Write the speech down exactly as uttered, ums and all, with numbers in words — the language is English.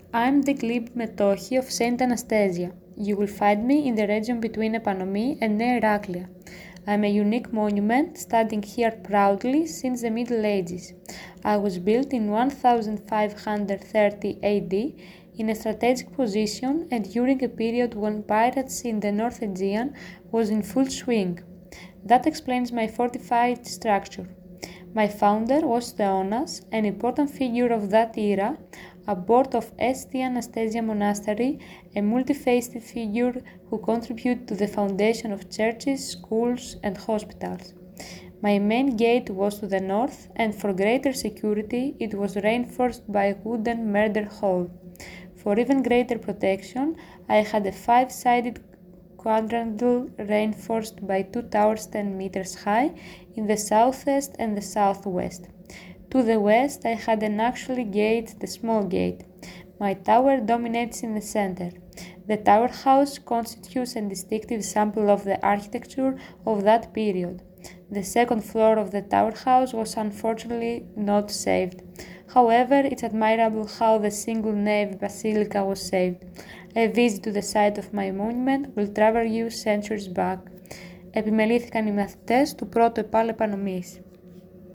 I'm the glib Metochi of Saint Anastasia. You will find me in the region between Epanomi and Nea Heraklia. I'm a unique monument standing here proudly since the Middle Ages. I was built in fifteen thirty A D in a strategic position and during a period when piracy in the North Aegean was in full swing. That explains my fortified structure. My founder was Theonas, an important figure of that era, abbot of St. Anastasia Monastery, a multifaceted figure who contributed to the foundation of churches, schools, and hospitals. My main gate was to the north, and for greater security, it was reinforced by a wooden murder hole. For even greater protection, I had a five-sided quadrangle reinforced by two towers ten meters high in the southeast and the southwest. To the west, I had an actual gate, the small gate. My tower dominates in the center. The tower house constitutes a distinctive sample of the architecture of that period. The second floor of the tower house was unfortunately not saved. However, it's admirable how the single nave basilica was saved. A visit to the site of my monument will travel you centuries back. Επιμελήθηκαν οι μαθητές του πρώτου ΕΠΑΛ Επανομής.